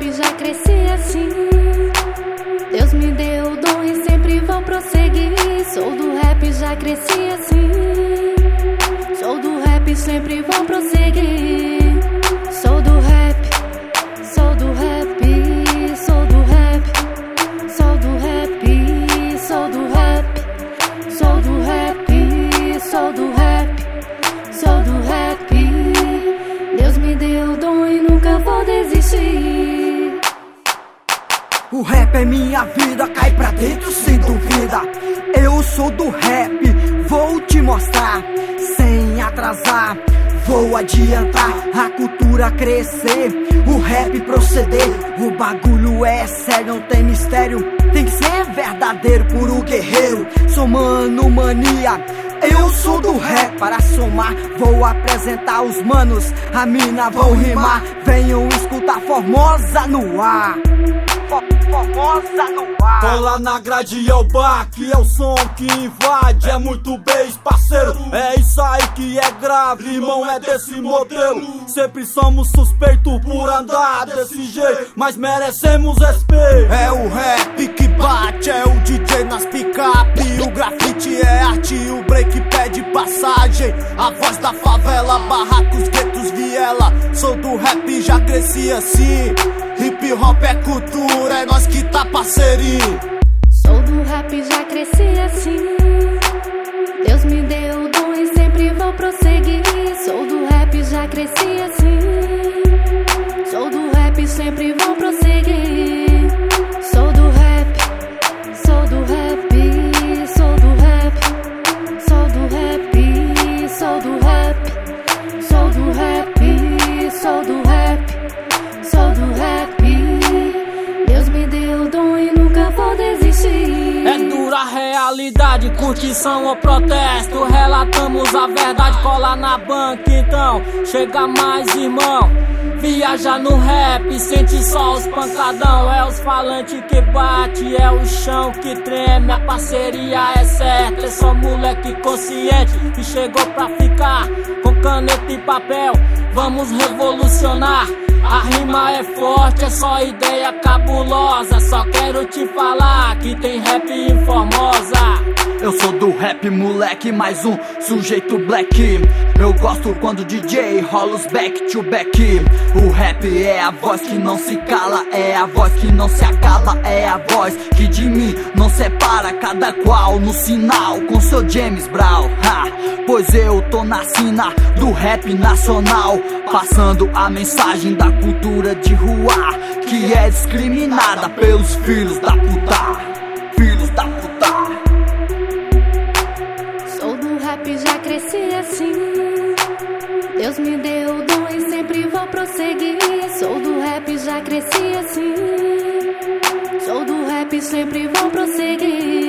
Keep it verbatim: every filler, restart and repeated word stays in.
rap já cresci assim. Deus me deu o dom e sempre vou prosseguir. Sou do rap, já cresci assim. Sou do rap, sempre vou prosseguir. Sou do rap, sou do rap, sou do rap, sou do rap, sou do rap, sou do rap, sou do rap, sou do rap. Deus me deu o dom e nunca vou desistir. O rap é minha vida, cai pra dentro sem dúvida. Eu sou do rap, vou te mostrar. Sem atrasar, vou adiantar. A cultura crescer, o rap proceder. O bagulho é sério, não tem mistério. Tem que ser verdadeiro, puro guerreiro. Somando mania, eu sou do rap. Para somar, vou apresentar os manos. A mina vão rimar, venham escutar Formosa no ar. Formosa no ar. Cola na grade é o baque, é o som que invade. É muito bem, parceiro, é isso aí que é grave. Irmão, é desse modelo. Sempre somos suspeitos por andar desse jeito, mas merecemos respeito. É o rap que bate, é o D J nas picape. O grafite é arte, o break pede passagem. A voz da favela, barracos, guetos, viela. Sou do rap, já cresci assim. Hip hop é cultura, é nós que tá parceirinho. Sou do rap, já cresci assim. Deus me deu o dom e sempre vou prosseguir. Sou do rap, já cresci assim. Sou do rap, sempre vou prosseguir. Sou do rap, sou do rap, sou do rap, sou do rap, sou do rap, sou do rap, sou do rap, sou do rap. Deus me deu o dom e nunca vou desistir. É dura a realidade, curtição ou protesto. Relatamos a verdade, cola na banca então. Chega mais, irmão, viaja no rap, sente só os pancadão. É os falantes que bate, é o chão que treme. A parceria é certa, é só moleque consciente que chegou pra ficar. Com caneta e papel, vamos revolucionar. A rima é forte, é só ideia cabulosa. Só quero te falar que tem rap em Formosa. Eu sou do rap, moleque, mais um sujeito black. Eu gosto quando o D J rola os back to back. O rap é a voz que não se cala, é a voz que não se acaba, é a voz que de mim não separa. Cada qual no sinal com seu James Brown, ha, pois eu tô na sina do rap nacional, passando a mensagem da cultura de rua que é discriminada pelos filhos da puta. Filhos da puta. Sou do rap, já cresci assim. Deus me deu o dom e sempre vou prosseguir. Sou do rap, já cresci assim. Sou do rap, sempre vou prosseguir.